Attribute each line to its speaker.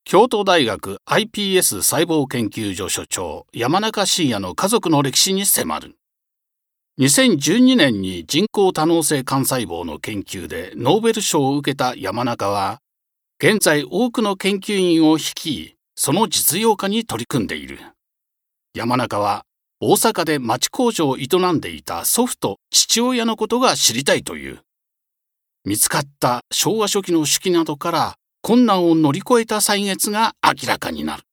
Speaker 1: 京都大学 iPS 細胞研究所所長山中伸也の家族の歴史に迫る。2012年に人工多能性幹細胞の研究でノーベル賞を受けた山中は、現在多くの研究員を率い、その実用化に取り組んでいる。山中は大阪で町工場を営んでいた祖父と父親のことが知りたいという。見つかった昭和初期の手記などから困難を乗り越えた歳月が明らかになる。